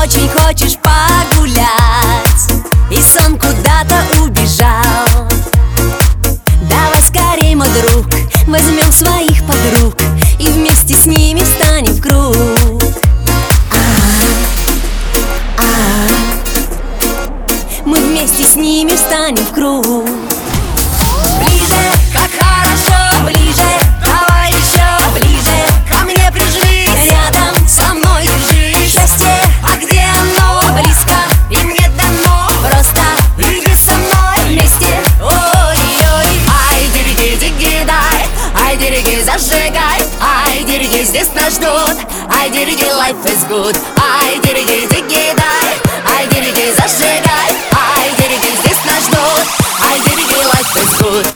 очень хочешь погулять, и сон куда-то убежал. Давай скорей, мой друг, возьмем своих подруг и вместе с ними встанем в круг. Мы вместе с ними встанем в круг. Ближе, как хорошо, ближе, давай еще ближе, ко мне прижмись, рядом со мной держись. Счастье, а где оно? Близко, и мне дано. Просто иди со мной вместе. Ой-ой, ай, дириги, дай, ай, дириги, зажигай, ай, дириги, здесь нас ждут, ай, дириги, life is good, ай, дириги, дай, ай, дириги, зажигай, ай, дириги, здесь нас ждут, ай, дириги, life is good.